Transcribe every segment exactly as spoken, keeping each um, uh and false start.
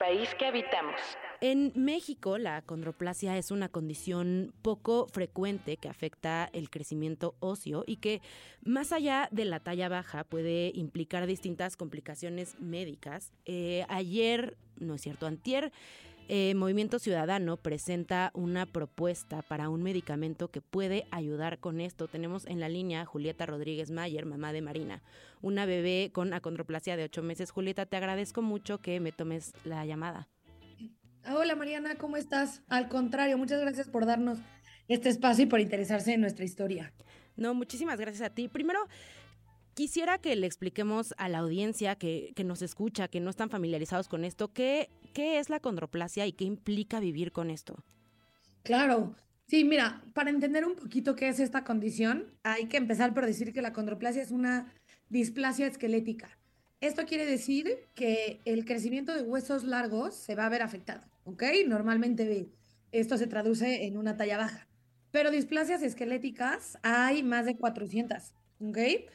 país que habitamos. En México, la acondroplasia es una condición poco frecuente que afecta el crecimiento óseo y que, más allá de la talla baja, puede implicar distintas complicaciones médicas. Eh, ayer, no es cierto, antier, eh, Movimiento Ciudadano presenta una propuesta para un medicamento que puede ayudar con esto. Tenemos en la línea a Julieta Rodríguez Mayer, mamá de Marina, una bebé con acondroplasia de ocho meses. Julieta, te agradezco mucho que me tomes la llamada. Hola Mariana, ¿cómo estás? Al contrario, muchas gracias por darnos este espacio y por interesarse en nuestra historia. No, muchísimas gracias a ti. Primero, quisiera que le expliquemos a la audiencia que, que nos escucha, que no están familiarizados con esto, qué, qué es la acondroplasia y qué implica vivir con esto. Claro, sí, mira, para entender un poquito qué es esta condición, hay que empezar por decir que la acondroplasia es una displasia esquelética. Esto quiere decir que el crecimiento de huesos largos se va a ver afectado, ¿ok? Normalmente esto se traduce en una talla baja, pero displasias esqueléticas hay más de cuatrocientas, ¿ok?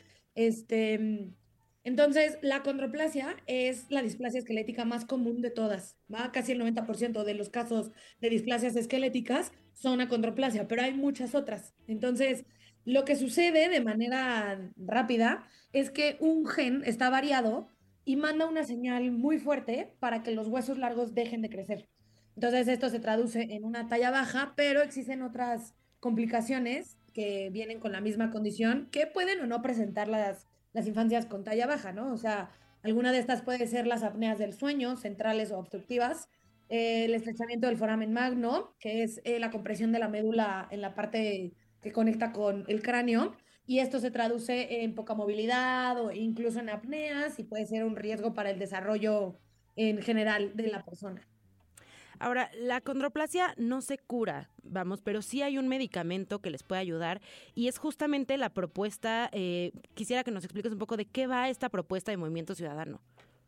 Este, entonces, la acondroplasia es la displasia esquelética más común de todas, ¿va? Casi el noventa por ciento de los casos de displasias esqueléticas son acondroplasia, pero hay muchas otras. Entonces, lo que sucede de manera rápida es que un gen está variado y manda una señal muy fuerte para que los huesos largos dejen de crecer. Entonces, esto se traduce en una talla baja, pero existen otras complicaciones que vienen con la misma condición que pueden o no presentar las, las infancias con talla baja, ¿no? O sea, alguna de estas puede ser las apneas del sueño, centrales o obstructivas, eh, el estrechamiento del foramen magno, que es eh, la compresión de la médula en la parte que conecta con el cráneo, y esto se traduce en poca movilidad o incluso en apneas y puede ser un riesgo para el desarrollo en general de la persona. Ahora, la acondroplasia no se cura, vamos, pero sí hay un medicamento que les puede ayudar y es justamente la propuesta, eh, quisiera que nos expliques un poco de qué va esta propuesta de Movimiento Ciudadano.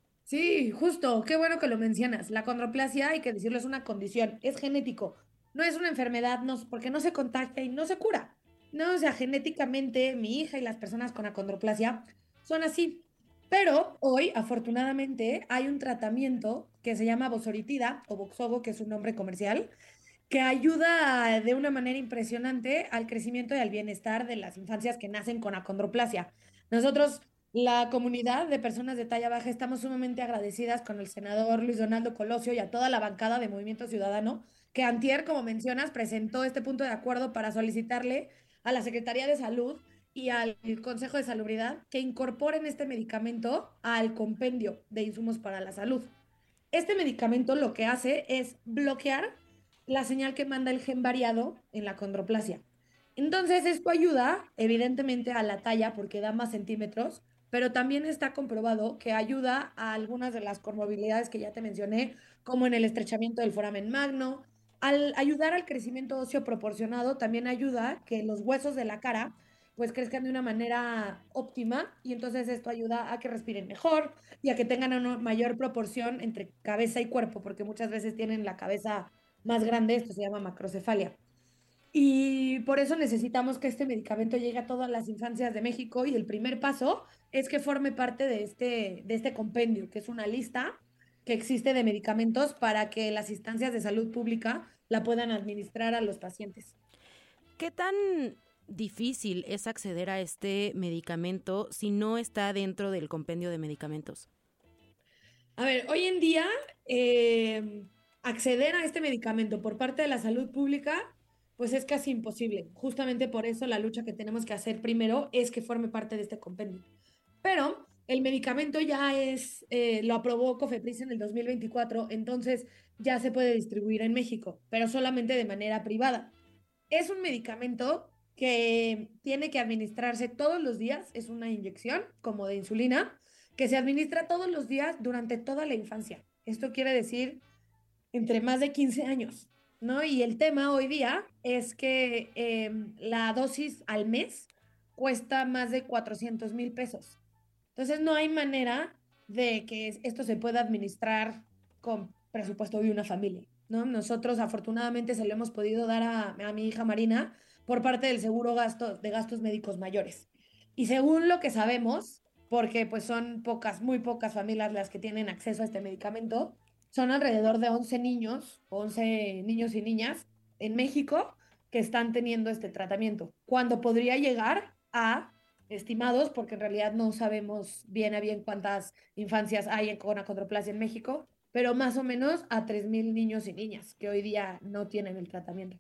Sí, justo, qué bueno que lo mencionas. La acondroplasia, hay que decirlo, es una condición, es genético, no es una enfermedad, no, porque no se contagia y no se cura. No, o sea, genéticamente mi hija y las personas con acondroplasia son así. Pero hoy, afortunadamente, hay un tratamiento que se llama Vosoritida o Voxogo, que es un nombre comercial, que ayuda de una manera impresionante al crecimiento y al bienestar de las infancias que nacen con acondroplasia. Nosotros, la comunidad de personas de talla baja, estamos sumamente agradecidas con el senador Luis Donaldo Colosio y a toda la bancada de Movimiento Ciudadano, que antier, como mencionas, presentó este punto de acuerdo para solicitarle a la Secretaría de Salud y al Consejo de Salubridad que incorporen este medicamento al compendio de insumos para la salud. Este medicamento lo que hace es bloquear la señal que manda el gen variado en la acondroplasia. Entonces, esto ayuda, evidentemente, a la talla porque da más centímetros, pero también está comprobado que ayuda a algunas de las comorbilidades que ya te mencioné, como en el estrechamiento del foramen magno. Al ayudar al crecimiento óseo proporcionado, también ayuda que los huesos de la cara pues crezcan de una manera óptima y entonces esto ayuda a que respiren mejor y a que tengan una mayor proporción entre cabeza y cuerpo, porque muchas veces tienen la cabeza más grande, esto se llama macrocefalia. Y por eso necesitamos que este medicamento llegue a todas las infancias de México y el primer paso es que forme parte de este, de este compendio, que es una lista que existe de medicamentos para que las instancias de salud pública la puedan administrar a los pacientes. ¿Qué tan difícil es acceder a este medicamento si no está dentro del compendio de medicamentos? A ver, hoy en día eh, acceder a este medicamento por parte de la salud pública, pues es casi imposible. Justamente por eso la lucha que tenemos que hacer primero es que forme parte de este compendio. Pero el medicamento ya es, eh, lo aprobó COFEPRIS en el dos mil veinticuatro, entonces ya se puede distribuir en México, pero solamente de manera privada. Es un medicamento que tiene que administrarse todos los días, es una inyección como de insulina, que se administra todos los días durante toda la infancia. Esto quiere decir entre más de quince años, ¿no? Y el tema hoy día es que eh, la dosis al mes cuesta más de cuatrocientos mil pesos. Entonces no hay manera de que esto se pueda administrar con presupuesto de una familia, ¿no? Nosotros afortunadamente se lo hemos podido dar a, a mi hija Marina por parte del seguro gasto, de gastos médicos mayores. Y según lo que sabemos, porque pues son pocas, muy pocas familias las que tienen acceso a este medicamento, son alrededor de once niños, once niños y niñas en México que están teniendo este tratamiento, cuando podría llegar a estimados, porque en realidad no sabemos bien a bien cuántas infancias hay con acondroplasia en México, pero más o menos a tres mil niños y niñas que hoy día no tienen el tratamiento.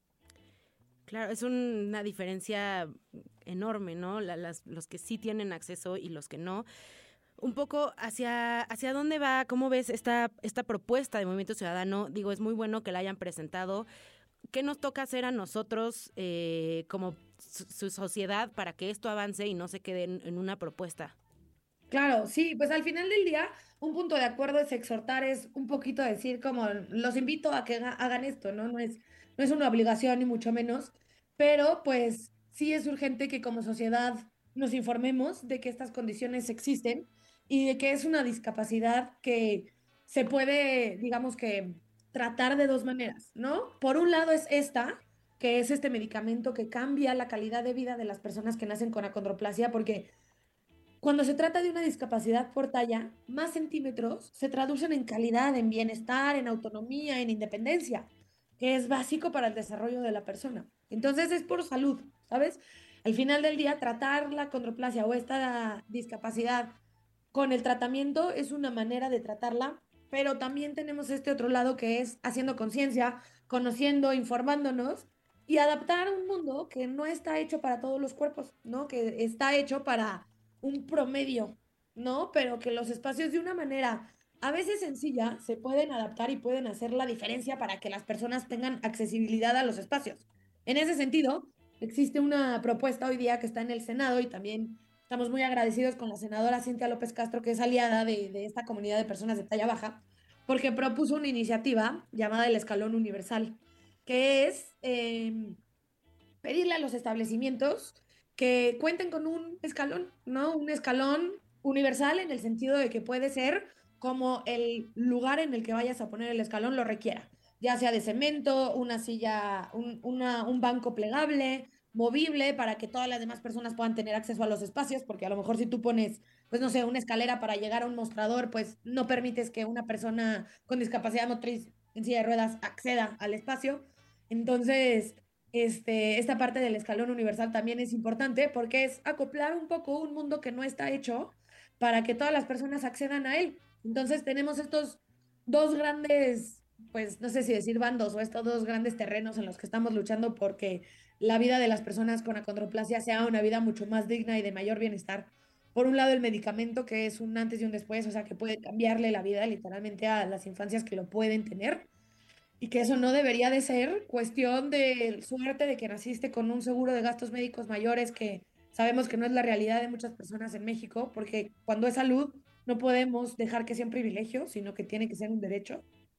Claro, es un, una diferencia enorme, ¿no? La, las, los que sí tienen acceso y los que no. Un poco hacia, hacia dónde va, ¿cómo ves esta, esta propuesta de Movimiento Ciudadano? Digo, es muy bueno que la hayan presentado. ¿Qué nos toca hacer a nosotros eh, como su, su sociedad para que esto avance y no se quede en, en una propuesta? Claro, sí, pues al final del día, un punto de acuerdo es exhortar, es un poquito decir como los invito a que haga- hagan esto, ¿no? No es, no es una obligación ni mucho menos, pero pues sí es urgente que como sociedad nos informemos de que estas condiciones existen y de que es una discapacidad que se puede, digamos que, tratar de dos maneras, ¿no? Por un lado es esta, que es este medicamento que cambia la calidad de vida de las personas que nacen con acondroplasia, porque cuando se trata de una discapacidad por talla, más centímetros se traducen en calidad, en bienestar, en autonomía, en independencia, que es básico para el desarrollo de la persona. Entonces es por salud, ¿sabes? Al final del día, tratar la condroplasia o esta discapacidad con el tratamiento es una manera de tratarla, pero también tenemos este otro lado que es haciendo conciencia, conociendo, informándonos y adaptar un mundo que no está hecho para todos los cuerpos, ¿no? Que está hecho para un promedio, ¿no? Pero que los espacios de una manera a veces sencilla se pueden adaptar y pueden hacer la diferencia para que las personas tengan accesibilidad a los espacios. En ese sentido, existe una propuesta hoy día que está en el Senado y también estamos muy agradecidos con la senadora Cintia López Castro, que es aliada de, de esta comunidad de personas de talla baja, porque propuso una iniciativa llamada el Escalón Universal, que es eh, pedirle a los establecimientos que cuenten con un escalón, ¿no? Un escalón universal en el sentido de que puede ser como el lugar en el que vayas a poner el escalón lo requiera, ya sea de cemento, una silla, un, una, un banco plegable, movible, para que todas las demás personas puedan tener acceso a los espacios, porque a lo mejor si tú pones, pues no sé, una escalera para llegar a un mostrador, pues no permites que una persona con discapacidad motriz en silla de ruedas acceda al espacio. Entonces, este, esta parte del escalón universal también es importante porque es acoplar un poco un mundo que no está hecho para que todas las personas accedan a él. Entonces tenemos estos dos grandes, pues no sé si decir bandos o estos dos grandes terrenos en los que estamos luchando porque la vida de las personas con acondroplasia sea una vida mucho más digna y de mayor bienestar. Por un lado, el medicamento, que es un antes y un después, o sea, que puede cambiarle la vida literalmente a las infancias que lo pueden tener y que eso no debería de ser cuestión de suerte de que naciste con un seguro de gastos médicos mayores, que sabemos que no es la realidad de muchas personas en México, porque cuando es salud no podemos dejar que sea un privilegio, sino que tiene que ser un derecho.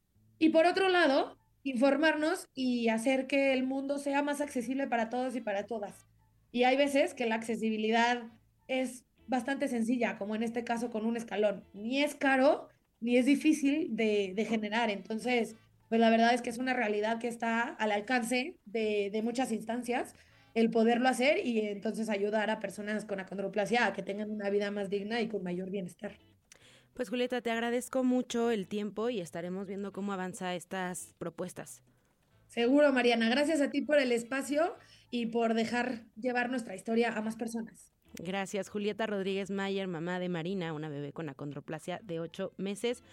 Y por otro lado, informarnos y hacer que el mundo sea más accesible para todos y para todas. Y hay veces que la accesibilidad es bastante sencilla, como en este caso con un escalón. Ni es caro, ni es difícil de, de generar. Entonces, pues la verdad es que es una realidad que está al alcance de, de muchas instancias el poderlo hacer y entonces ayudar a personas con acondroplasia a que tengan una vida más digna y con mayor bienestar. Pues Julieta, te agradezco mucho el tiempo y estaremos viendo cómo avanza estas propuestas. Seguro, Mariana. Gracias a ti por el espacio y por dejar llevar nuestra historia a más personas. Gracias, Julieta Rodríguez Mayer, mamá de Marina, una bebé con acondroplasia de ocho meses.